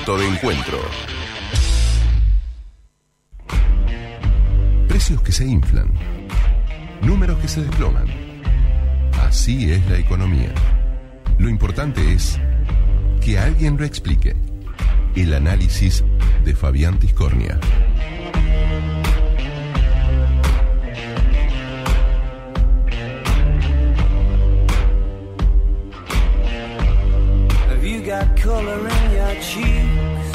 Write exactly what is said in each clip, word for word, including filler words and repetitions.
Punto de encuentro. Precios que se inflan. Números que se desploman. Así es la economía. Lo importante es que alguien lo explique. El análisis de Fabián Tiscornia. Have you got color in your cheeks?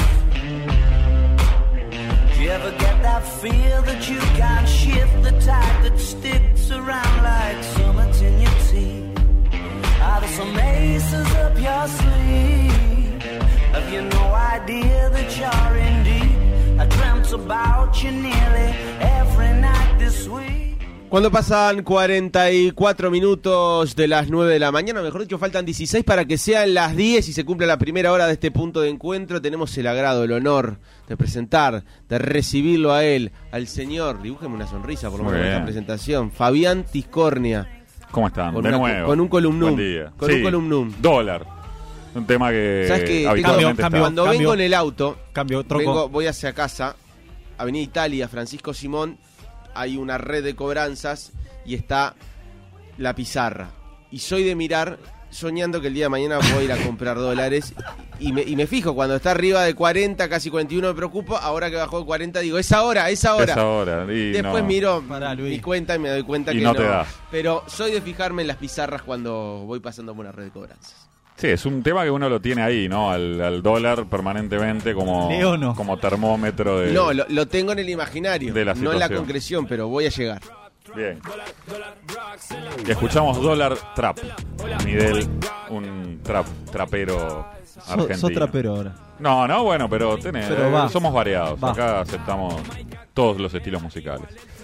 Do you ever get that feel that you can't shift, the tide that sticks around like summits in your teeth? Are there some aces up your sleeve? Have you no idea that you're in deep? I dreamt about you nearly every night this week. Cuando pasan cuarenta y cuatro minutos de las nueve de la mañana, mejor dicho, faltan dieciséis para que sean las diez y se cumpla la primera hora de este punto de encuentro, tenemos el agrado, el honor de presentar, de recibirlo a él, al señor, dibújeme una sonrisa por lo menos en esta presentación, Fabián Tiscornia. ¿Cómo están? Con de una, nuevo. Con un columnum. Buen día. Con sí. un columnum. Dólar. Un tema que ¿Sabes qué? habitualmente Cambio, cuando está. vengo en el auto, Cambio, troco. vengo, voy hacia casa, Avenida Italia, Francisco Simón, hay una red de cobranzas y está la pizarra. Y soy de mirar, soñando que el día de mañana voy a ir a comprar dólares. Y me, y me fijo, cuando está arriba de cuarenta, casi cuarenta y uno me preocupo. Ahora que bajó de cuarenta digo, es ahora, es ahora. Es ahora. Y Después no. miro Pará, mi cuenta y me doy cuenta Y que no no. te da. Pero soy de fijarme en las pizarras cuando voy pasando por una red de cobranzas. Sí, es un tema que uno lo tiene ahí, ¿no? Al, al dólar permanentemente como, Leo no. como termómetro de... No, lo, lo tengo en el imaginario, de la no en la situación. concreción, pero voy a llegar. Bien. Y escuchamos Dólar Trap. Miguel, un trap, trapero argentino. Sos so trapero ahora. No, no, bueno, pero, tenés, Pero va. somos variados. Va. Acá aceptamos todos los estilos musicales.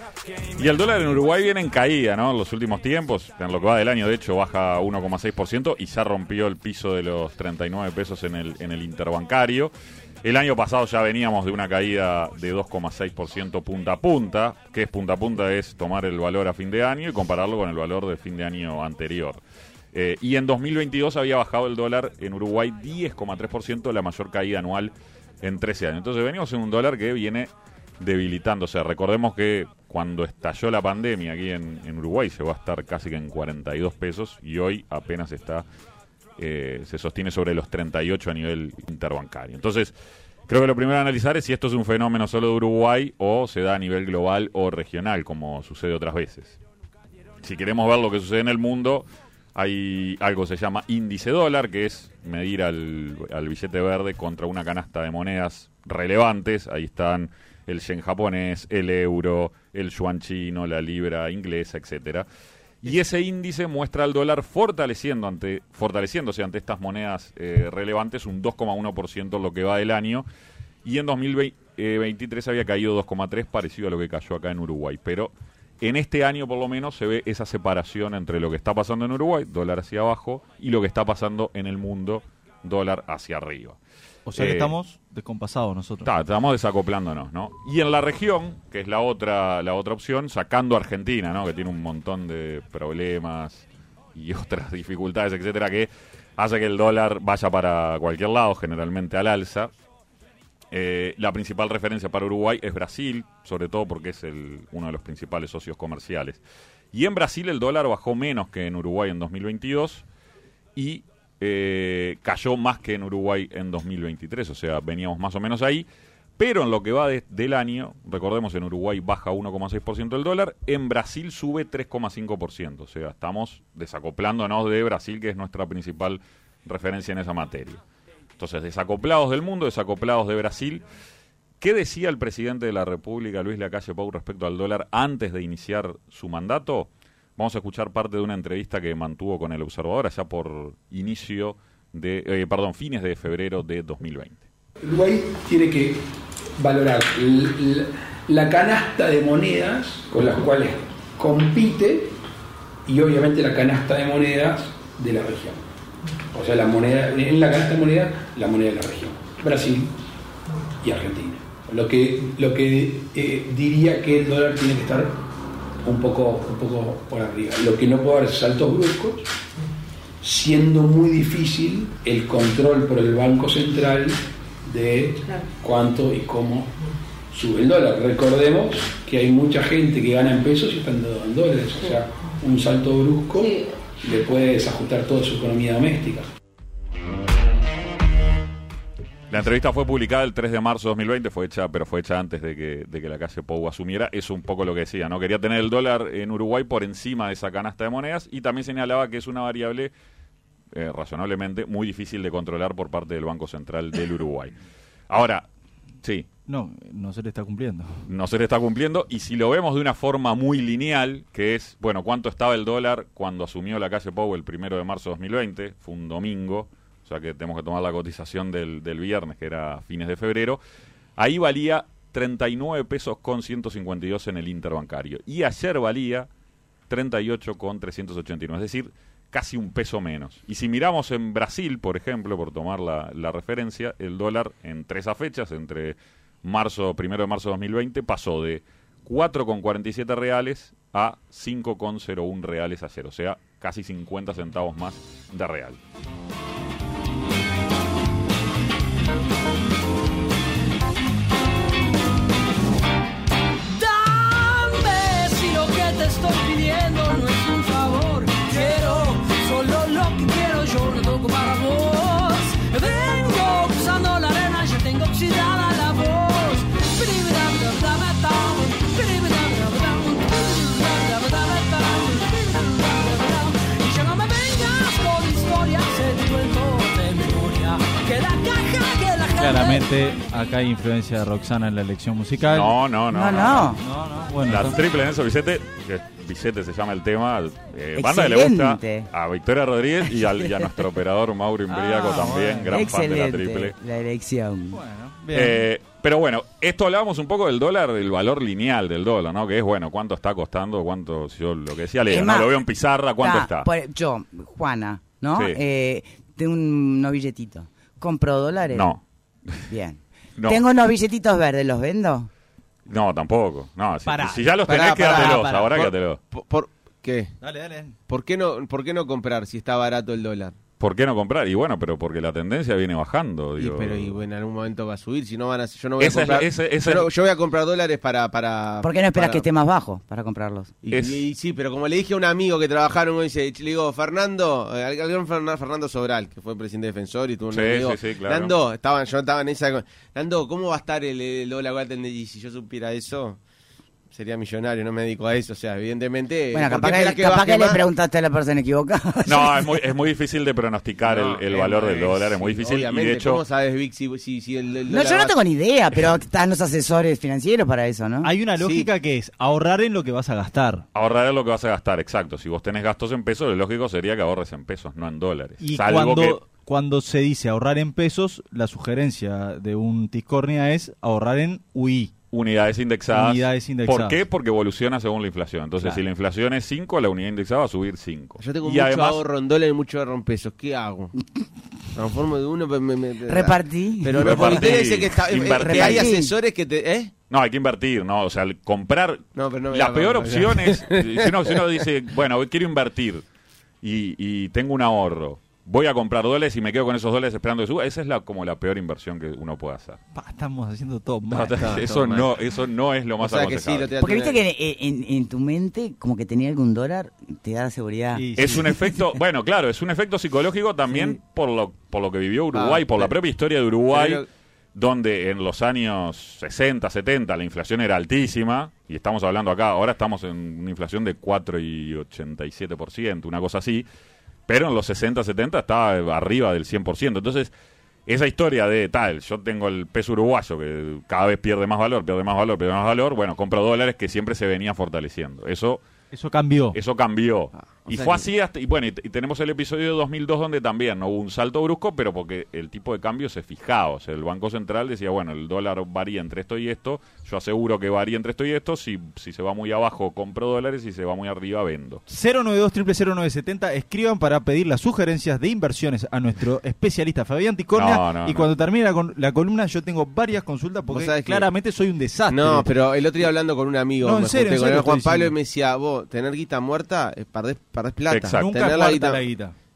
Y el dólar en Uruguay viene en caída, ¿no? En los últimos tiempos, en lo que va del año, de hecho, baja uno coma seis por ciento y ya rompió el piso de los treinta y nueve pesos en el, en el interbancario. El año pasado ya veníamos de una caída de dos coma seis por ciento punta a punta. ¿Qué es punta a punta? Es tomar el valor a fin de año y compararlo con el valor de fin de año anterior. Eh, y en dos mil veintidós había bajado el dólar en Uruguay diez coma tres por ciento, la mayor caída anual en trece años. Entonces venimos en un dólar que viene debilitándose. Recordemos que cuando estalló la pandemia aquí en, en Uruguay llegó a estar casi que en cuarenta y dos pesos y hoy apenas está... Eh, se sostiene sobre los treinta y ocho a nivel interbancario. Entonces, creo que lo primero a analizar es si esto es un fenómeno solo de Uruguay o se da a nivel global o regional, como sucede otras veces. Si queremos ver lo que sucede en el mundo, hay algo que se llama índice dólar, que es medir al, al billete verde contra una canasta de monedas relevantes. Ahí están el yen japonés, el euro, el yuan chino, la libra inglesa, etcétera. Y ese índice muestra al dólar fortaleciendo ante, fortaleciéndose ante estas monedas eh, relevantes un dos coma uno por ciento en lo que va del año. Y en dos mil veintitrés había caído dos coma tres por ciento, parecido a lo que cayó acá en Uruguay. Pero en este año por lo menos se ve esa separación entre lo que está pasando en Uruguay, dólar hacia abajo, y lo que está pasando en el mundo, dólar hacia arriba. O sea que Eh, estamos descompasados nosotros. Ta, estamos desacoplándonos, ¿no? Y en la región, que es la otra la otra opción, sacando a Argentina, ¿no? Que tiene un montón de problemas y otras dificultades, etcétera, que hace que el dólar vaya para cualquier lado, generalmente al alza. Eh, la principal referencia para Uruguay es Brasil, sobre todo porque es el, uno de los principales socios comerciales. Y en Brasil el dólar bajó menos que en Uruguay en dos mil veintidós y eh, cayó más que en Uruguay en dos mil veintitrés, o sea, veníamos más o menos ahí. Pero en lo que va de, del año, recordemos, en Uruguay baja uno coma seis por ciento el dólar, en Brasil sube tres coma cinco por ciento. O sea, estamos desacoplándonos de Brasil, que es nuestra principal referencia en esa materia. Entonces, desacoplados del mundo, desacoplados de Brasil. ¿Qué decía el presidente de la República, Luis Lacalle Pou, respecto al dólar antes de iniciar su mandato? Vamos a escuchar parte de una entrevista que mantuvo con El Observador allá por inicio de, eh, perdón, fines de febrero de dos mil veinte. Uruguay tiene que valorar l- la canasta de monedas con las cuales compite y obviamente la canasta de monedas de la región. O sea, la moneda, en la canasta de monedas, la moneda de la región. Brasil y Argentina. Lo que, lo que eh, diría que el dólar tiene que estar un poco, un poco por arriba. Lo que no puede haber saltos bruscos, siendo muy difícil el control por el Banco Central de cuánto y cómo sube el dólar. Recordemos que hay mucha gente que gana en pesos y están dando en dólares, o sea, un salto brusco sí. le puede desajustar toda su economía doméstica. La entrevista fue publicada el tres de marzo de dos mil veinte, fue hecha, pero fue hecha antes de que, de que la calle Pou asumiera. Es un poco lo que decía, ¿no? Quería tener el dólar en Uruguay por encima de esa canasta de monedas y también señalaba que es una variable eh, razonablemente muy difícil de controlar por parte del Banco Central del Uruguay. Ahora, sí. No, no se le está cumpliendo. No se le está cumpliendo y si lo vemos de una forma muy lineal, que es, bueno, ¿cuánto estaba el dólar cuando asumió la calle Pou el primero de marzo de dos mil veinte? Fue un domingo. O sea que tenemos que tomar la cotización del, del viernes, que era fines de febrero. Ahí valía treinta y nueve pesos con ciento cincuenta y dos en el interbancario. Y ayer valía treinta y ocho con trescientos ochenta y nueve, es decir, casi un peso menos. Y si miramos en Brasil, por ejemplo, por tomar la, la referencia, el dólar en tres fechas, entre marzo, primero de marzo de dos mil veinte, pasó de cuatro con cuarenta y siete reales a cinco con cero uno reales ayer. O sea, casi cincuenta centavos más de real. Dame si lo que te estoy pidiendo no es un favor. Quiero solo lo que quiero, yo no toco para vos. Vengo cruzando la arena, ya tengo oxidada la voz. Y ya no me vengas con historias, se cuento de memoria. Que la caja, que la Claramente acá hay influencia de Roxana en la elección musical. No, no, no. No, no. no. No, no, bueno, La entonces- triple en eso, Vicente, que Vicente se llama el tema, eh, banda que le gusta Excelente. a Victoria Rodríguez y, al, y a nuestro operador Mauro Imbriaco Ah, también, bueno. gran Excelente fan de la triple. la elección. Bueno, bien. Eh, pero bueno, esto hablábamos un poco del dólar, el valor lineal del dólar, ¿no? Que es, bueno, cuánto está costando, cuánto, si yo lo que decía Leo, Es ¿no? más, Lo veo en pizarra, ¿cuánto Ah, está? por- yo, Juana, ¿no? Sí. Eh, tengo un- unos billetitos. ¿Compro dólares? No, Bien. no, Tengo unos billetitos verdes, ¿los vendo? no, tampoco. No, si, Pará. si ya los Pará, tenés, pará, quédatelos, pará. ahora Por- quédatelos. Por, por- ¿Qué? Dale, dale. ¿Por qué, no, ¿Por qué no comprar si está barato el dólar? ¿Por qué no comprar? Y bueno, pero porque la tendencia viene bajando, Y, digo. pero y, bueno, en algún momento va a subir, si no van a, yo no voy Esa a es la- comprar. esa- esa yo, no- es- yo voy a comprar dólares para para ¿Por qué no esperas para- que esté más bajo para comprarlos? Y, Es- y- y sí, pero como le dije a un amigo que trabajaron, me dice, le digo, Fernando, eh, al gran Fernan- Fernando Sobral, que fue presidente defensor y tuvo un Sí, amigo. sí, sí, claro. Nando, estaban, yo estaba en esa. Nando, ¿cómo va a estar el, el dólar Golden? Y si yo supiera eso, sería millonario, no me dedico a eso. O sea, evidentemente. Bueno, ¿por capaz qué que, esperás capaz baje que le más? preguntaste a la persona equivocada. No, es muy, es muy difícil de pronosticar No, el, el es valor muy del dólar, es muy difícil, difícil. Y obviamente. de hecho, ¿Cómo sabes, Vic, si, si, si el, el No, dólar yo no va- tengo ni idea, pero están los asesores financieros para eso, ¿no? Hay una Sí. lógica que es ahorrar en lo que vas a gastar. ahorrar es lo que vas a gastar, exacto. Si vos tenés gastos en pesos, lo lógico sería que ahorres en pesos, no en dólares. Y Salvo cuando, que cuando se dice ahorrar en pesos, la sugerencia de un Tiscornia es ahorrar en U I. unidades indexadas. Unidades indexadas. ¿Por qué? Porque evoluciona según la inflación. Entonces, Claro. si la inflación es cinco, la unidad indexada va a subir cinco. Yo tengo y mucho además, ahorro en dólares y mucho ahorro en pesos. ¿Qué hago? Transformo de uno. me- me- me- Repartí. Pero no, Repartí, porque usted dice que, está, eh, invertí. que hay Repartí. asesores que te. ¿Eh? no, hay que invertir, ¿no? O sea, el comprar... No, pero no me la da peor para- opción es... Si uno, si uno dice, bueno, quiero invertir y, y tengo un ahorro, voy a comprar dólares y me quedo con esos dólares esperando que suba, esa es la como la peor inversión que uno puede hacer. Pa, estamos haciendo todo No, mal. eso, todo mal. no, eso no es lo O más sea que sí, aconsejable. lo te da Porque tu- viste que en, en- en tu mente, como que tenía algún dólar, te da seguridad. Sí, Es sí. un efecto, bueno, claro, es un efecto psicológico también Sí. por lo por lo que vivió Uruguay, Ah, por la pero- propia historia de Uruguay, pero- donde en los años sesenta, setenta la inflación era altísima, y estamos hablando acá, ahora estamos en una inflación de cuatro y ochenta y siete por ciento, una cosa así, pero en los sesenta, setenta estaba arriba del cien por ciento. Entonces, esa historia de tal, yo tengo el peso uruguayo que cada vez pierde más valor, pierde más valor, pierde más valor, bueno, compro dólares que siempre se venía fortaleciendo. Eso Eso cambió. eso cambió. Ah, o y sea fue que- así hasta... Y bueno, y, y tenemos el episodio de dos mil dos donde también no hubo un salto brusco, pero porque el tipo de cambio se fijaba. O sea, el Banco Central decía, bueno, el dólar varía entre esto y esto, yo aseguro que varía entre esto y esto, si, si se va muy abajo compro dólares, si se va muy arriba vendo. cero nueve dos, cero cero nueve siete cero. Escriban para pedir las sugerencias de inversiones a nuestro especialista Fabián Tiscornia. No, no, y no. cuando termine la, con- la columna, yo tengo varias consultas porque Vos sabés que- claramente soy un desastre. No, pero el otro día hablando con un amigo, No, en me serio, junté en con serio el Juan estoy Pablo y diciendo. me decía, vos, tener guita muerta, eh, perdés, perdés plata. Exacto. Nunca Tener cuarta guita- la guita.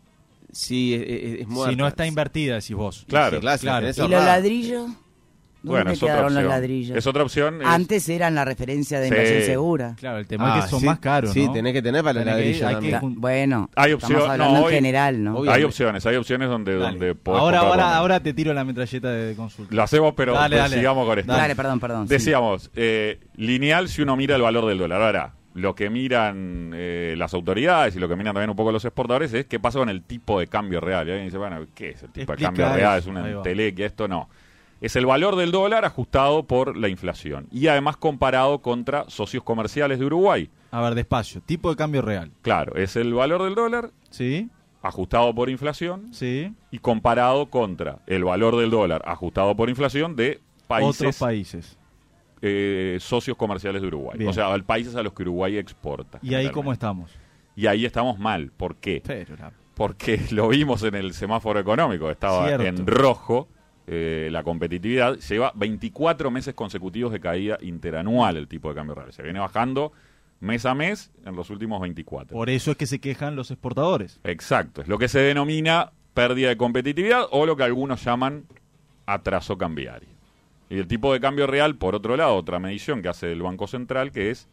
Sí, es, es, es muerta. Si no está invertida, decís vos. Claro, Sí, claro, si claro. tenés ¿Y los ahorrada. ladrillos? ¿Dónde Bueno, es otra quedaron los opción. ladrillos? Es otra opción. es- Antes eran la referencia de Sí. inversión segura. Claro, el tema Ah, es que son sí, más caros, Sí, ¿no? tenés que tener para los Tenés que- ladrillos hay también. que Ta- jun- Bueno, Hay estamos opción- hablando no, en hoy- general, ¿no? obvio. Hay opciones, hay opciones donde, Dale. donde podés ahora, comprar ahora, con- ahora te tiro la metralleta de consulta. Lo hacemos, pero, Dale, pero dale. sigamos con esto. Dale, perdón, perdón. sí. Decíamos, eh, lineal si uno mira el valor del dólar. Ahora, lo que miran eh, las autoridades y lo que miran también un poco los exportadores es qué pasa con el tipo de cambio real. Y alguien dice, bueno, ¿qué es el tipo Explica de cambio real? eso. ¿Es Ahí una va. entelequia? Esto no. Es el valor del dólar ajustado por la inflación y además comparado contra socios comerciales de Uruguay. A ver, despacio. Tipo de cambio real. Claro, es el valor del dólar ¿Sí? ajustado por inflación Sí. y comparado contra el valor del dólar ajustado por inflación de países Otros países. eh, socios comerciales de Uruguay. Bien. O sea, países a los que Uruguay exporta. ¿Y ahí cómo generalmente. estamos? Y ahí estamos mal. ¿Por qué? Pero la- Porque lo vimos en el semáforo económico. Estaba Cierto. en rojo eh, la competitividad. Lleva veinticuatro meses consecutivos de caída interanual el tipo de cambio real. Se viene bajando mes a mes en los últimos veinticuatro. Por eso es que se quejan los exportadores. Exacto. Es lo que se denomina pérdida de competitividad o lo que algunos llaman atraso cambiario. Y el tipo de cambio real, por otro lado, otra medición que hace el Banco Central, que es,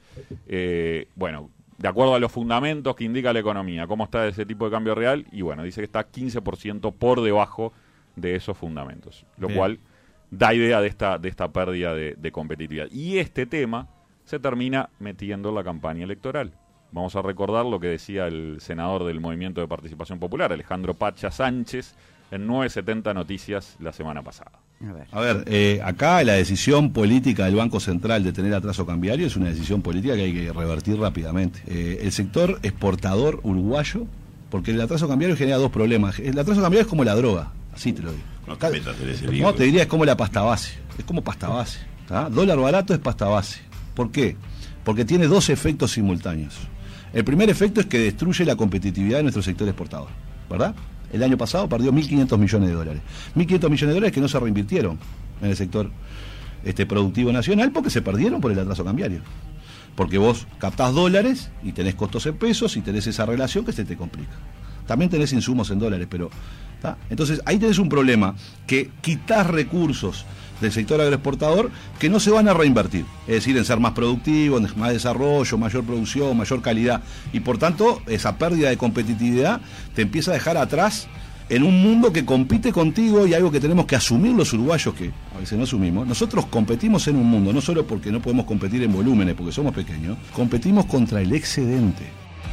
eh, bueno, de acuerdo a los fundamentos que indica la economía, cómo está ese tipo de cambio real, y bueno, dice que está quince por ciento por debajo de esos fundamentos, lo Bien. cual da idea de esta, de esta pérdida de, de competitividad. Y este tema se termina metiendo en la campaña electoral. Vamos a recordar lo que decía el senador del Movimiento de Participación Popular, Alejandro Pacha Sánchez, en nueve setenta Noticias la semana pasada. A ver. A ver, eh, acá la decisión política del Banco Central de tener atraso cambiario es una decisión política que hay que revertir rápidamente. Eh, el sector exportador uruguayo, porque el atraso cambiario genera dos problemas. El atraso cambiario es como la droga, así te lo digo. No te metas en ese No, lío. te diría es como la pasta base, es como pasta base. ¿tá? Dólar barato es pasta base. ¿Por qué? Porque tiene dos efectos simultáneos. El primer efecto es que destruye la competitividad de nuestro sector exportador, ¿verdad? El año pasado perdió mil quinientos millones de dólares. mil quinientos millones de dólares que no se reinvirtieron en el sector este, productivo nacional porque se perdieron por el atraso cambiario. Porque vos captás dólares y tenés costos en pesos y tenés esa relación que se te complica. También tenés insumos en dólares, pero... ¿tá? Entonces ahí tenés un problema, que quitas recursos del sector agroexportador que no se van a reinvertir, es decir, en ser más productivo, en más desarrollo, mayor producción, mayor calidad, y por tanto esa pérdida de competitividad te empieza a dejar atrás en un mundo que compite contigo, y algo que tenemos que asumir los uruguayos, que a veces no asumimos. Nosotros competimos en un mundo, no solo porque no podemos competir en volúmenes, porque somos pequeños, competimos contra el excedente.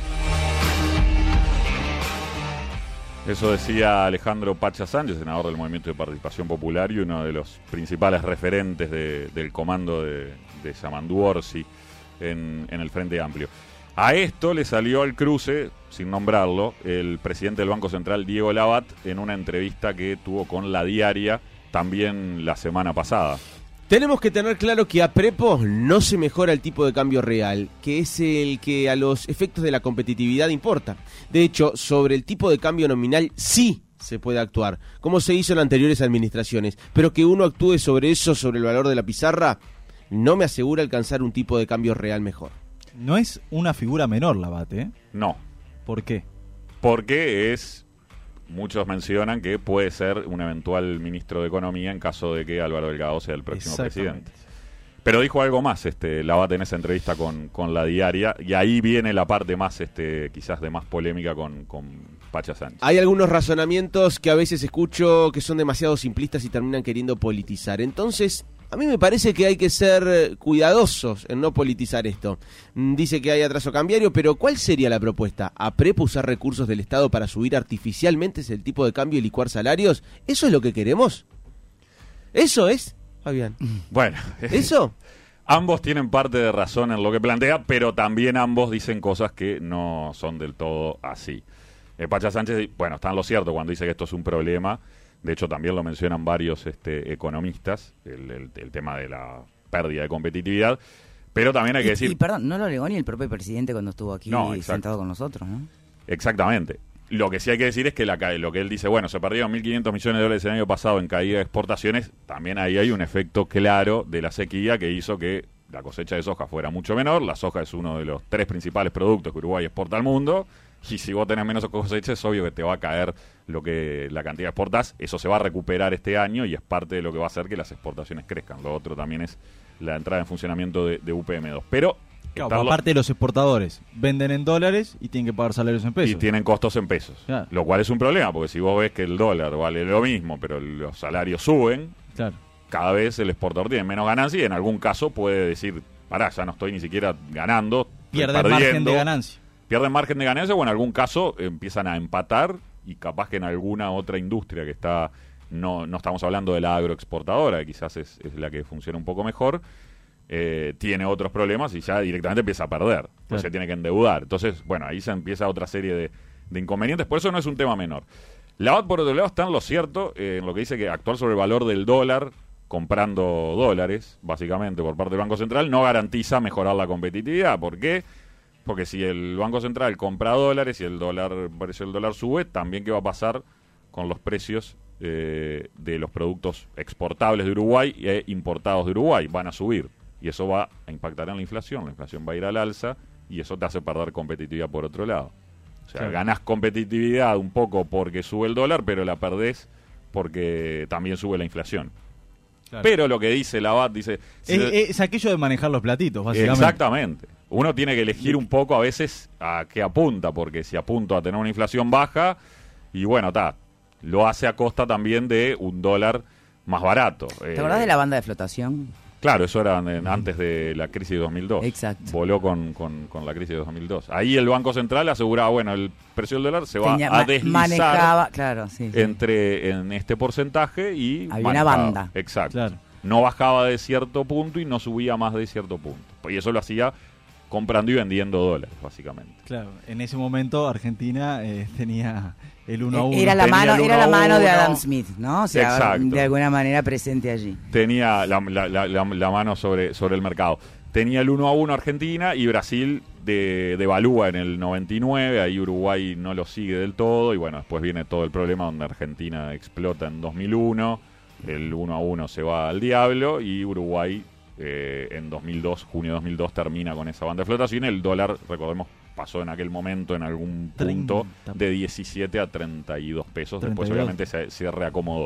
Eso decía Alejandro Pacha Sánchez, senador del Movimiento de Participación Popular y uno de los principales referentes de, del comando de, de Yamandu Orsi en, en el Frente Amplio. A esto le salió al cruce, sin nombrarlo, el presidente del Banco Central, Diego Labat, en una entrevista que tuvo con La Diaria también la semana pasada. Tenemos que tener claro que a Prepo no se mejora el tipo de cambio real, que es el que a los efectos de la competitividad importa. De hecho, sobre el tipo de cambio nominal sí se puede actuar, como se hizo en anteriores administraciones, pero que uno actúe sobre eso, sobre el valor de la pizarra, no me asegura alcanzar un tipo de cambio real mejor. No es una figura menor la Bate, ¿eh? No, ¿Por qué? porque es, muchos mencionan que puede ser un eventual ministro de Economía en caso de que Álvaro Delgado sea el próximo Exactamente. presidente. Pero dijo algo más, este, Labat, en esa entrevista con, con La Diaria, y ahí viene la parte más, este, quizás de más polémica con, con Pacha Sánchez. Hay algunos razonamientos que a veces escucho que son demasiado simplistas y terminan queriendo politizar. Entonces, a mí me parece que hay que ser cuidadosos en no politizar esto. Mm, Dice que hay atraso cambiario, pero ¿cuál sería la propuesta? ¿A Prepo usar recursos del Estado para subir artificialmente el tipo de cambio y licuar salarios? ¿Eso es lo que queremos? ¿Eso es, Fabián? Bueno, ¿Eso? ambos tienen parte de razón en lo que plantea, pero también ambos dicen cosas que no son del todo así. Eh, Pacha Sánchez, bueno, está en lo cierto cuando dice que esto es un problema. De hecho, también lo mencionan varios este, economistas, el, el, el tema de la pérdida de competitividad. Pero también hay que Y, decir... y perdón, no lo alegó ni el propio presidente cuando estuvo aquí No, exacto. sentado con nosotros, ¿no? Exactamente. Lo que sí hay que decir es que la, ca- lo que él dice, bueno, se perdieron mil quinientos millones de dólares el año pasado en caída de exportaciones, también ahí hay un efecto claro de la sequía que hizo que la cosecha de soja fuera mucho menor. La soja es uno de los tres principales productos que Uruguay exporta al mundo y si vos tenés menos cosecha es obvio que te va a caer lo que la cantidad de exportás. Eso se va a recuperar este año y es parte de lo que va a hacer que las exportaciones crezcan. Lo otro también es la entrada en funcionamiento de, de U P M dos. Pero claro, aparte de los exportadores, venden en dólares y tienen que pagar salarios en pesos. Y tienen costos en pesos. Claro. Lo cual es un problema, porque si vos ves que el dólar vale lo mismo, pero los salarios suben, claro, cada vez el exportador tiene menos ganancia y en algún caso puede decir, pará, ya no estoy ni siquiera ganando, pierden margen de ganancia. Pierden margen de ganancia o en algún caso empiezan a empatar y capaz que en alguna otra industria que está, no, no estamos hablando de la agroexportadora, que quizás es, es la que funciona un poco mejor, eh, tiene otros problemas y ya directamente empieza a perder, claro, pues se tiene que endeudar. Entonces, bueno, ahí se empieza otra serie de, de inconvenientes, por eso no es un tema menor. La Labat, por otro lado, está en lo cierto, eh, en lo que dice que actuar sobre el valor del dólar, comprando dólares, básicamente, por parte del Banco Central, no garantiza mejorar la competitividad. ¿Por qué? Porque si el Banco Central compra dólares y el dólar, el precio del dólar sube, también qué va a pasar con los precios eh, de los productos exportables de Uruguay e importados de Uruguay. Van a subir y eso va a impactar en la inflación. La inflación va a ir al alza y eso te hace perder competitividad por otro lado. O sea, claro, ganás competitividad un poco porque sube el dólar, pero la perdés porque también sube la inflación. Claro. Pero lo que dice Labat, dice... Si es, es aquello de manejar los platitos, básicamente. Exactamente. Uno tiene que elegir un poco a veces a qué apunta, porque si apunto a tener una inflación baja, y bueno, está, lo hace a costa también de un dólar más barato. ¿Te acordás eh, de la banda de flotación? Claro, eso era en, antes de la crisis de dos mil dos. Exacto. Voló con, con, con la crisis de dos mil dos. Ahí el Banco Central aseguraba, bueno, el precio del dólar se va Tenía, a deslizar manejaba, claro, sí, sí. entre en este porcentaje y había manejaba. Una banda. Exacto. Claro. No bajaba de cierto punto y no subía más de cierto punto. Y eso lo hacía comprando y vendiendo dólares, básicamente. Claro, en ese momento Argentina eh, tenía el uno a uno. Era la mano, era la mano de Adam Smith, ¿no? O sea, exacto, de alguna manera presente allí. Tenía la, la, la, la, la mano sobre, sobre el mercado. Tenía el uno a uno Argentina y Brasil de, devalúa en el noventa y nueve, ahí Uruguay no lo sigue del todo y bueno, después viene todo el problema donde Argentina explota en dos mil uno, el uno a uno se va al diablo y Uruguay eh, en dos mil dos, junio de dos mil dos termina con esa banda de flotación. El dólar, recordemos, pasó en aquel momento en algún punto de diecisiete a treinta y dos pesos, después obviamente se, se reacomodó.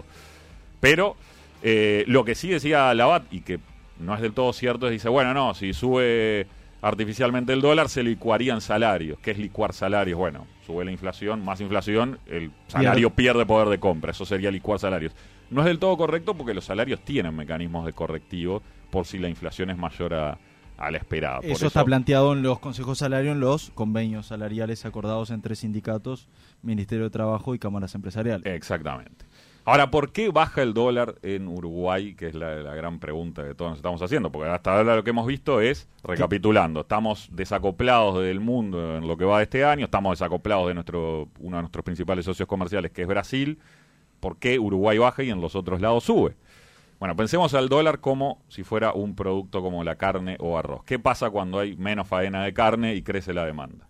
Pero eh, lo que sí decía Labat y que no es del todo cierto, es dice, bueno, no, si sube artificialmente el dólar se licuarían salarios. ¿Qué es licuar salarios? Bueno, sube la inflación, más inflación, el salario pierde poder de compra, eso sería licuar salarios. No es del todo correcto porque los salarios tienen mecanismos de correctivo por si la inflación es mayor a, a la esperada. Por eso, eso está planteado en los consejos salarios, en los convenios salariales acordados entre sindicatos, Ministerio de Trabajo y cámaras empresariales. Exactamente. Ahora, ¿por qué baja el dólar en Uruguay? Que es la, la gran pregunta que todos nos estamos haciendo. Porque hasta ahora lo que hemos visto es, recapitulando, estamos desacoplados del mundo en lo que va de este año, estamos desacoplados de nuestro uno de nuestros principales socios comerciales, que es Brasil. ¿Por qué Uruguay baja y en los otros lados sube? Bueno, pensemos al dólar como si fuera un producto como la carne o arroz. ¿Qué pasa cuando hay menos faena de carne y crece la demanda?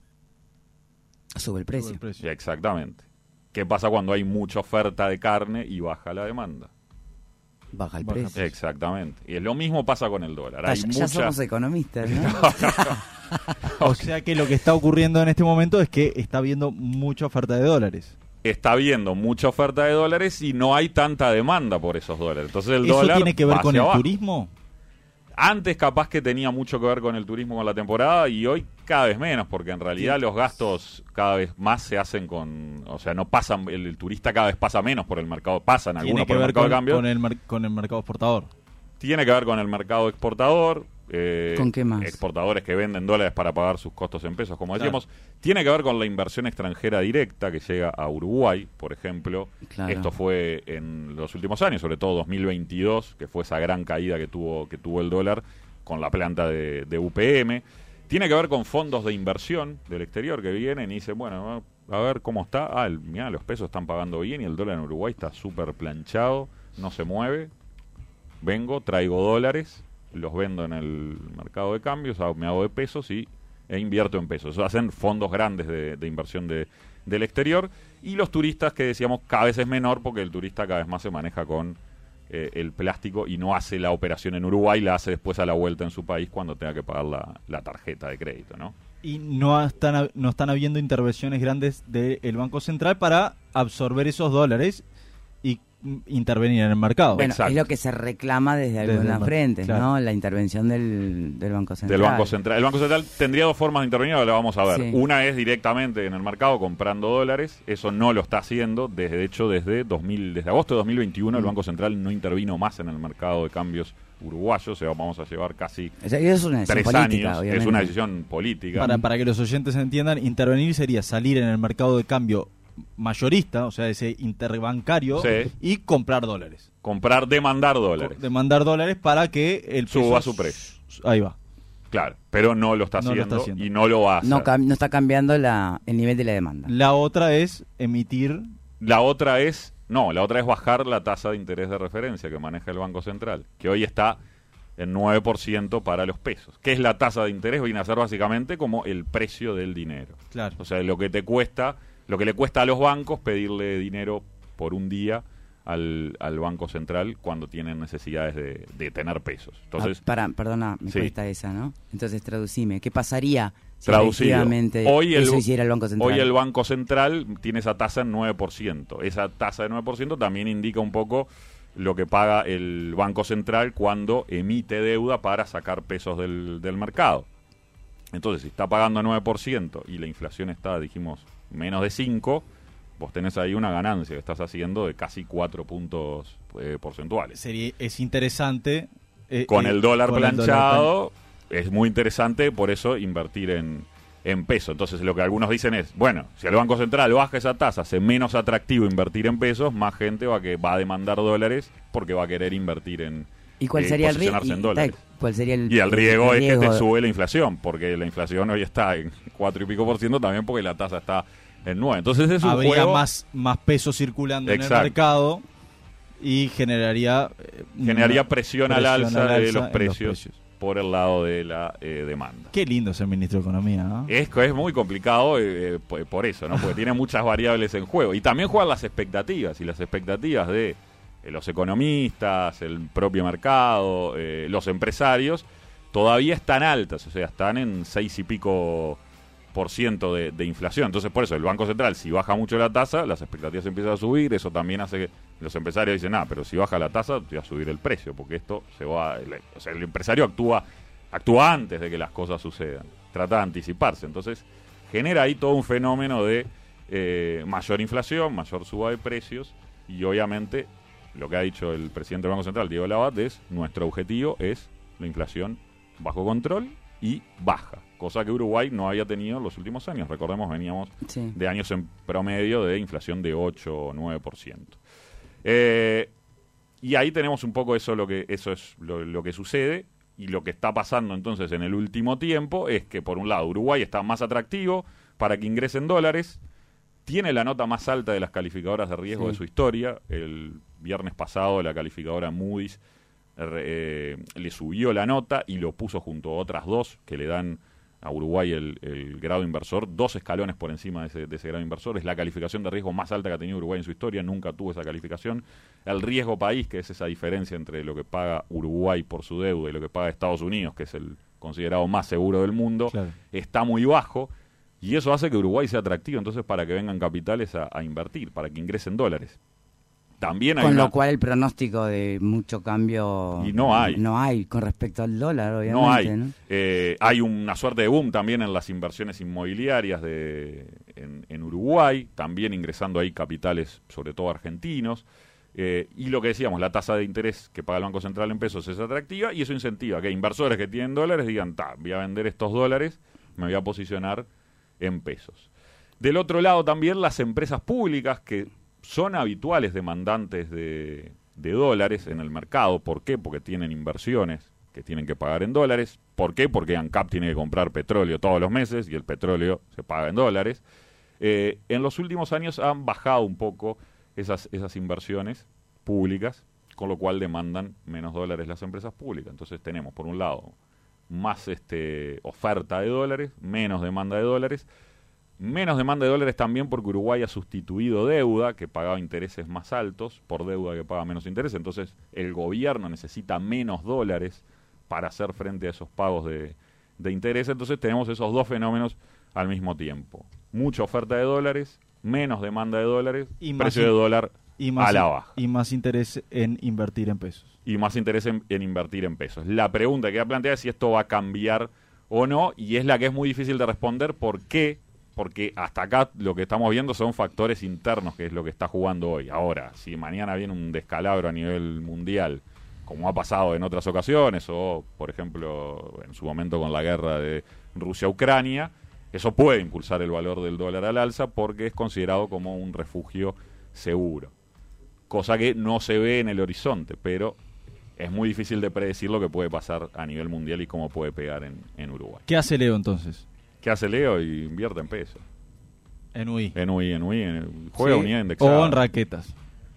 Sube el precio. Sube el precio. Exactamente. ¿Qué pasa cuando hay mucha oferta de carne y baja la demanda? Baja el Baja precio. Exactamente. Y lo mismo pasa con el dólar. Hay ya, mucha... ya somos economistas, ¿no? O sea que lo que está ocurriendo en este momento es que está habiendo mucha oferta de dólares. Está habiendo mucha oferta de dólares y no hay tanta demanda por esos dólares. Entonces el ¿Eso dólar tiene que ver va con hacia el abajo. turismo? Antes capaz que tenía mucho que ver con el turismo, con la temporada, y hoy cada vez menos, porque en realidad sí, los gastos cada vez más se hacen con... O sea, no pasan, el, el turista cada vez pasa menos por el mercado, pasan algunos por el mercado con, de cambio. Con el, mer- con el mercado exportador. Tiene que ver con el mercado exportador. Eh, ¿Con qué más? Exportadores que venden dólares para pagar sus costos en pesos, como Claro. decíamos. Tiene que ver con la inversión extranjera directa que llega a Uruguay, por ejemplo. Claro. Esto fue en los últimos años, sobre todo dos mil veintidós, que fue esa gran caída que tuvo, que tuvo el dólar con la planta de, de U P M. Tiene que ver con fondos de inversión del exterior que vienen y dicen, bueno, a ver cómo está. Ah, el, mirá, los pesos están pagando bien y el dólar en Uruguay está súper planchado, no se mueve. Vengo, traigo dólares, los vendo en el mercado de cambios, me hago de pesos y, e invierto en pesos. Eso hacen fondos grandes de, de inversión de, del exterior. Y los turistas, que decíamos cada vez es menor porque el turista cada vez más se maneja con eh, el plástico y no hace la operación en Uruguay, la hace después a la vuelta en su país cuando tenga que pagar la, la tarjeta de crédito, ¿no? Y no están, no están habiendo intervenciones grandes del Banco Central para absorber esos dólares y intervenir en el mercado. Bueno, Exacto. es lo que se reclama desde Desde algunas el- frentes, claro. ¿no? La intervención del, del Banco Central. Del Banco Central. El Banco Central tendría dos formas de intervenir, ahora la vamos a ver. Sí. Una es directamente en el mercado comprando dólares, eso no lo está haciendo, desde de hecho desde dos mil, desde agosto de dos mil veintiuno el Banco Central no intervino más en el mercado de cambios uruguayo, o sea, vamos a llevar casi O sea, es una decisión tres política, años, obviamente. es una decisión política. Para, para que los oyentes entiendan, intervenir sería salir en el mercado de cambio mayorista, o sea, ese interbancario, Sí. y comprar dólares. Comprar, demandar dólares. Demandar dólares para que el peso Suba su precio. Ahí va. Claro, pero no lo está, No lo haciendo, está haciendo. y no lo va a hacer. No, cam- no está cambiando la, el nivel de la demanda. La otra es emitir. La otra es, no, la otra es bajar la tasa de interés de referencia que maneja el Banco Central, que hoy está en nueve por ciento para los pesos. ¿Qué es la tasa de interés? Viene a ser básicamente como el precio del dinero. Claro. O sea, lo que te cuesta, lo que le cuesta a los bancos pedirle dinero por un día al, al Banco Central cuando tienen necesidades de, de tener pesos. Entonces, Ah, para, perdona, me Sí. cuesta esa, ¿no? Entonces traducime, ¿qué pasaría si traducido, efectivamente hoy el, eso hiciera el Banco Central? hoy el Banco Central tiene esa tasa en nueve por ciento. Esa tasa de nueve por ciento también indica un poco lo que paga el Banco Central cuando emite deuda para sacar pesos del, del mercado. Entonces, si está pagando nueve por ciento y la inflación está, dijimos, menos de cinco, vos tenés ahí una ganancia que estás haciendo de casi cuatro puntos eh, porcentuales. Sería, es interesante. eh, Con eh, el dólar con el dólar planchado es muy interesante, por eso invertir en, en peso. Entonces lo que algunos dicen es, bueno, si el Banco Central baja esa tasa, hace menos atractivo invertir en pesos, más gente va que va a demandar dólares porque va a querer invertir en ¿Y cuál eh, sería el riesgo? posicionarse en dólares. ¿Cuál sería el Y el riesgo el es que te riesgo? sube la inflación, porque la inflación hoy está en cuatro y pico por ciento también porque la tasa está en nueve. Entonces es un Habría juego... más, más peso circulando en Exacto. el mercado y generaría eh, generaría una presión, al presión alza, al alza de en los los precios, precios. por el lado de la eh, demanda. Qué lindo ser ministro de Economía, ¿no? Es, es muy complicado eh, por, por eso, ¿no? Porque tiene muchas variables en juego. Y también juegan las expectativas, y las expectativas de eh, los economistas, el propio mercado, eh, los empresarios, todavía están altas, o sea, están en seis y pico por ciento de, de inflación. Entonces, por eso, el Banco Central, si baja mucho la tasa, las expectativas empiezan a subir, eso también hace que los empresarios dicen, ah, pero si baja la tasa, te va a subir el precio, porque esto se va... El, o sea, el empresario actúa, actúa antes de que las cosas sucedan, trata de anticiparse. Entonces, genera ahí todo un fenómeno de eh, mayor inflación, mayor suba de precios, y obviamente, lo que ha dicho el presidente del Banco Central, Diego Labat, es, nuestro objetivo es la inflación bajo control y baja, cosa que Uruguay no había tenido en los últimos años. Recordemos, veníamos Sí. de años en promedio de inflación de ocho o nueve por ciento. Eh, y ahí tenemos un poco eso, lo que, eso es lo, lo que sucede, y lo que está pasando entonces en el último tiempo es que, por un lado, Uruguay está más atractivo para que ingresen dólares, tiene la nota más alta de las calificadoras de riesgo Sí. de su historia. El viernes pasado la calificadora Moody's eh, le subió la nota y lo puso junto a otras dos que le dan a Uruguay el, el grado inversor, dos escalones por encima de ese, de ese grado inversor. Es la calificación de riesgo más alta que ha tenido Uruguay en su historia, nunca tuvo esa calificación. El riesgo país, que es esa diferencia entre lo que paga Uruguay por su deuda y lo que paga Estados Unidos, que es el considerado más seguro del mundo, Claro. está muy bajo, y eso hace que Uruguay sea atractivo entonces para que vengan capitales a, a invertir, para que ingresen dólares. También hay Con una- lo cual el pronóstico de mucho cambio Y no hay. no hay con respecto al dólar, obviamente. No hay. ¿no? Eh, hay una suerte de boom también en las inversiones inmobiliarias de, en, en Uruguay, también ingresando ahí capitales, sobre todo argentinos. Eh, y lo que decíamos, la tasa de interés que paga el Banco Central en pesos es atractiva, y eso incentiva que inversores que tienen dólares digan, ta, voy a vender estos dólares, me voy a posicionar en pesos. Del otro lado también las empresas públicas, que son habituales demandantes de, de dólares en el mercado. ¿Por qué? Porque tienen inversiones que tienen que pagar en dólares. ¿Por qué? Porque ANCAP tiene que comprar petróleo todos los meses y el petróleo se paga en dólares. Eh, en los últimos años han bajado un poco esas, esas inversiones públicas, con lo cual demandan menos dólares las empresas públicas. Entonces tenemos, por un lado, más este, oferta de dólares, menos demanda de dólares. Menos demanda de dólares también porque Uruguay ha sustituido deuda que pagaba intereses más altos por deuda que paga menos interés. Entonces el gobierno necesita menos dólares para hacer frente a esos pagos de, de interés, entonces tenemos esos dos fenómenos al mismo tiempo. Mucha oferta de dólares, menos demanda de dólares, Y más precio in- de dólar Y más, a la baja. y más interés en invertir en pesos. Y más interés en, en invertir en pesos. La pregunta que queda planteada es si esto va a cambiar o no, y es la que es muy difícil de responder. ¿Por qué? Porque hasta acá lo que estamos viendo son factores internos, que es lo que está jugando hoy. Ahora, si mañana viene un descalabro a nivel mundial, como ha pasado en otras ocasiones, o por ejemplo en su momento con la guerra de Rusia-Ucrania, eso puede impulsar el valor del dólar al alza porque es considerado como un refugio seguro. Cosa que no se ve en el horizonte, pero es muy difícil de predecir lo que puede pasar a nivel mundial y cómo puede pegar en, en Uruguay. ¿Qué hace Leo entonces? ¿Qué hace Leo? Y invierte en pesos. En U I. En U I, en U I, en, juega Sí. unidad indexada. O en raquetas.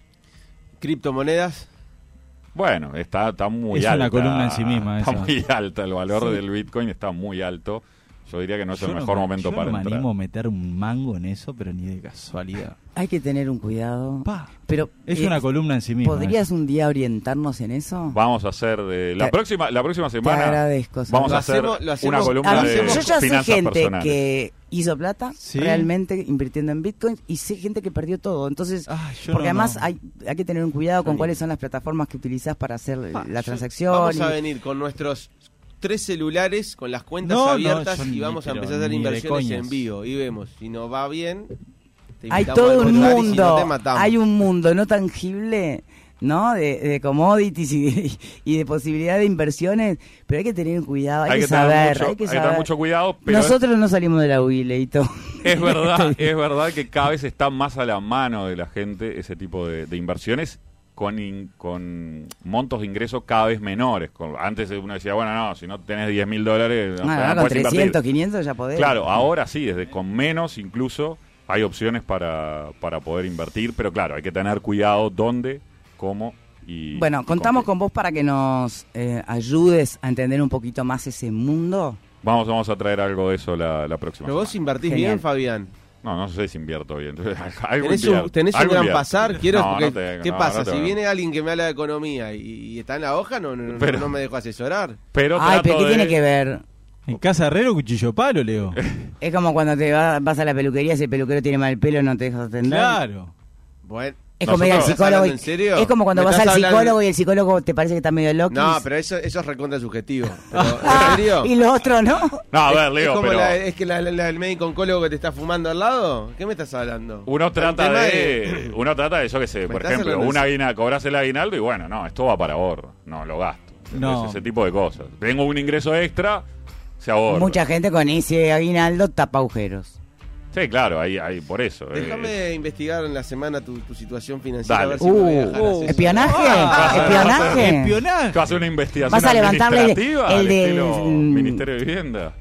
Criptomonedas. Bueno, está, está muy Es alta. una columna en sí misma Está esa. muy alta. El valor Sí. del Bitcoin está muy alto. Yo diría que no es Yo el no mejor me- momento yo para no me entrar. animo a meter un mango en eso, pero ni de casualidad. Hay que tener un cuidado. Pa, Pero es eh, una columna en sí misma. ¿podrías esa. un día orientarnos en eso? Vamos a hacer de la Te- próxima la próxima Te semana. agradezco. Sandra. Vamos Lo a hacer hacemos- lo hacemos- una A columna mí- de yo ya sé finanzas gente personales. que hizo plata Sí. realmente invirtiendo en Bitcoin y sé gente que perdió todo. Entonces, Ay, yo porque no, además no. Hay, hay que tener un cuidado con Ni- cuáles son las plataformas que utilizás para hacer Ah, la yo- transacción. Vamos a y- venir con nuestros tres celulares, con las cuentas No, no, abiertas yo y ni- vamos a pero empezar a hacer ni de inversiones coñas. en vivo. Y vemos, si nos va bien, te Hay invitamos todo a un almorzar y si mundo, no te matamos. hay un mundo no tangible, ¿no? De, de commodities y, y de posibilidad de inversiones, pero hay que tener cuidado, hay, Hay que, que tener saber, mucho- hay que hay que tener saber. mucho cuidado, pero Nosotros no salimos de la U I, Leito. Es verdad, es verdad que cada vez está más a la mano de la gente ese tipo de, de inversiones con, in- con montos de ingresos cada vez menores. Con- antes uno decía, bueno, no, si no tenés diez mil dólares, no, Ah, no con podés invertir. trescientos, quinientos ya podés. Claro, ahora sí, desde con menos incluso hay opciones para, para poder invertir, pero claro, hay que tener cuidado dónde, cómo y... Bueno, y contamos qué. con vos para que nos eh, ayudes a entender un poquito más ese mundo. Vamos, vamos a traer algo de eso la, la próxima Pero vos semana. invertís Genial. bien, Fabián. No, no sé si invierto bien. Algo ¿Tenés un, invierto, tenés un algo gran invierto. pasar? Quiero, No, porque, no tengo, ¿qué no, pasa? no si tengo. viene alguien que me habla de economía y, y está en la hoja, no, no, no- Pero- no me dejo asesorar. Pero Ay, pero trato ¿qué de- tiene que ver? ¿En casa herrero cuchillo palo, Leo? Es como cuando te va- vas a la peluquería, si el peluquero tiene mal pelo no te dejas atender. Claro. Bueno, Es como ir al Nosotros- ¿estás psicólogo. hablando y- en serio? Es como cuando ¿Me vas estás al hablando- psicólogo y el psicólogo te parece que está medio loco. no, pero eso, eso es recontra subjetivo. Pero, ¿en Ah, serio? y lo otro no. No, a ver, es, Leo, es como pero la- es que la, la- el médico oncólogo que te está fumando al lado. ¿Qué me estás hablando? uno Un trata tema de, uno trata de, yo qué sé, Me por estás ejemplo, hablando un en aguinaldo, cobras el aguinaldo y bueno, no, esto va para ahorro, no, lo gasto. No. Entonces, ese tipo de cosas. Tengo un ingreso extra, se ahorra. Mucha gente con ese aguinaldo tapa agujeros. Sí, claro, ahí, ahí por eso. eh. Déjame investigar en la semana tu, tu situación financiera. Dale. A ver si me voy a dejar Uh, asesorar. ¿espionaje? Ah, ¿Espionaje? Espionaje. ¿Vas a hacer una investigación Vas a levantarle administrativa el al del- estilo mm. Ministerio de Vivienda?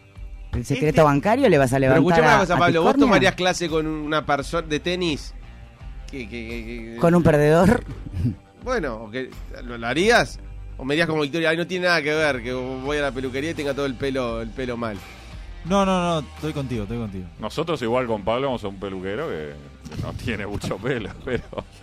¿El secreto bancario le vas a Pero levantar escuchame una a, cosa, a Pablo. ¿Vos Tiscornia? tomarías clase con una persona de tenis? Que, que- que- que- ¿Con un perdedor? Bueno, o que, ¿lo, lo harías? ¿O me dirías como Victoria, ay, no tiene nada que ver, que voy a la peluquería y tenga todo el pelo el pelo mal? No, no, no, estoy contigo, estoy contigo. Nosotros igual con Pablo vamos a un peluquero que, que no tiene mucho pelo, pero...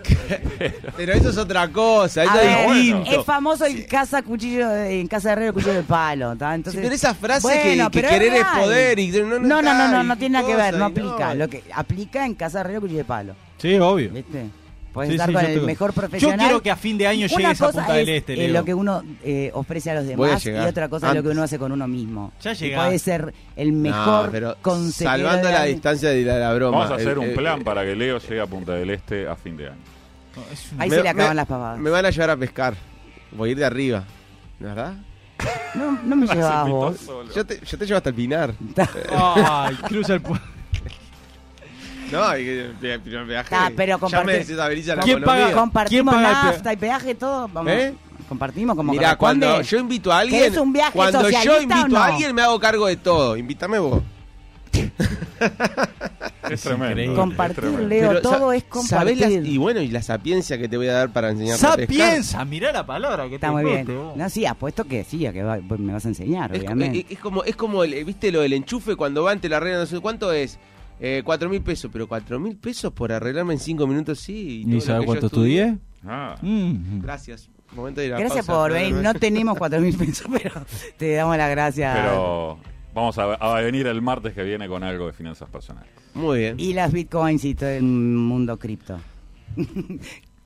Pero eso es otra cosa, eso A es ver, distinto. es famoso en casa cuchillo de- en casa de herrero cuchillo de palo, ¿tá? Entonces, Sí, pero esa frase bueno, que, que pero querer es real. poder y no, no, No, no, no, no, ay, no qué tiene nada que ver, cosa, no y aplica. Lo que aplica en casa de herrero cuchillo de palo, Sí, obvio. ¿viste? Puedes Sí, estar sí, con yo el estoy- mejor Yo profesional. quiero que a fin de año Una llegues a cosa Punta es del Este, eh, Leo. lo que uno eh, ofrece a los Voy a demás y llegar. otra cosa es lo que Antes. uno hace con uno mismo. Ya Y llegás. puede ser el No, mejor pero consejero salvando de la alguien. distancia de la, la broma. Vamos a hacer el- un el- plan para que Leo llegue a Punta del Este a fin de año. No, es una- Ahí Me- se le acaban me- las pavadas. Me van a llevar a pescar. Voy a ir de arriba. ¿Verdad? No, no me llevabas Se vos. pintó solo. Yo te, yo te llevo hasta el Pinar. Ay, cruza el puente. No, y que- vi- vi- viaje. Ah, pero ya me comparte- desestabiliza la ¿Quién economía. paga? Compartimos ¿Quién paga el nafta y peaje, todo. Vamos, ¿Eh? Compartimos como Mira, corresponde. cuando yo invito a alguien, ¿Querés un viaje cuando yo socialista invito o no? a alguien me hago cargo de todo. Invítame vos. Es tremendo. increíble. es Compartir, tremendo. Leo, Pero, todo sa- es ¿sabés las- compartir. y bueno, y la sapiencia que te voy a dar para enseñarte a pescar. Sapienza, mirá la palabra que Está te muy bien. coste, vos. No, sí, apuesto que sí, a que va- pues me vas a enseñar, Es, co- obviamente. es- es como, es como el, ¿viste lo del enchufe cuando va ante la regla? No sé cuánto es. Eh, cuatro mil pesos, pero cuatro mil pesos por arreglarme en cinco minutos, sí. ¿Y todo lo sabes que cuánto yo estudié. estudié? Ah, Mm. Gracias. Momento de ir a la Gracias pausa, por pero- venir. No tenemos cuatro mil pesos, pero te damos las gracias. Pero vamos a, a venir el martes que viene con algo de finanzas personales. Muy bien. Y las bitcoins y todo el mundo cripto.